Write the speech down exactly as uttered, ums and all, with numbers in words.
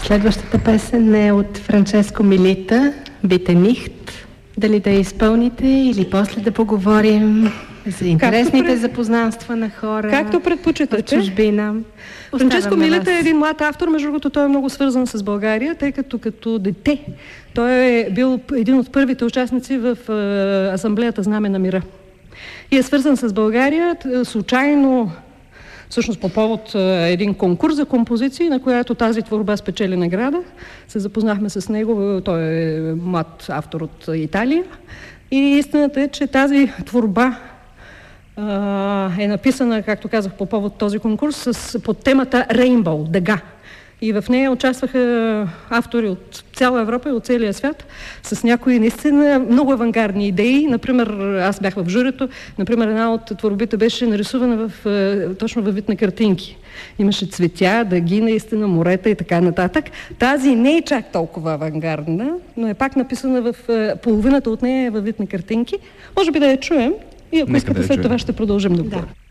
Следващата песен е от Франческо Милита, Бите нихт. Дали да я изпълните или после да поговорим за интересните пред... запознанства на хора, както предпочитате, в чужбина. Франческо Милита е един млад автор, между другото той е много свързан с България, тъй като като дете той е бил един от първите участници в е, Асамблеята Знаме на мира. И е свързан с България случайно, всъщност по повод е, един конкурс за композиции, на която тази творба спечели награда. Се запознахме с него, той е млад автор от Италия. И истината е, че тази творба е написана, както казах, по повод този конкурс с, под темата Rainbow, дъга. И в нея участваха автори от цяла Европа и от целия свят с някои наистина много авангардни идеи. Например, аз бях в журито, например, една от творбите беше нарисувана в, точно във вид на картинки. Имаше цветя, дъги, наистина, морета и така нататък. Тази не е чак толкова авангардна, но е пак написана в половината от нея е във вид на картинки. Може би да я чуем и ако Нека искате да след чуем. това ще продължим да говорим. Да.